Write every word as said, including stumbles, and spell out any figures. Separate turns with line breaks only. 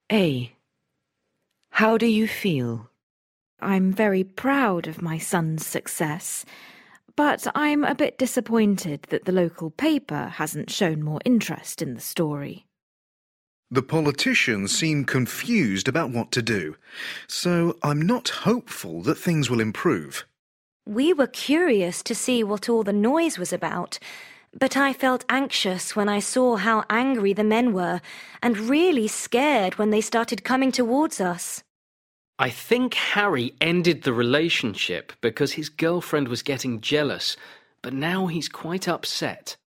A. How do you feel?
I'm very proud of my son's success, but I'm a bit disappointed that the local paper hasn't shown more interest in the story.
The politicians seem confused about what to do, so I'm not hopeful that things will improve.
We were curious to see what all the noise was about, but I felt anxious when I saw how angry the men were, and really scared when they started coming towards us.
I think Harry ended the relationship because his girlfriend was getting jealous, but now he's quite upset.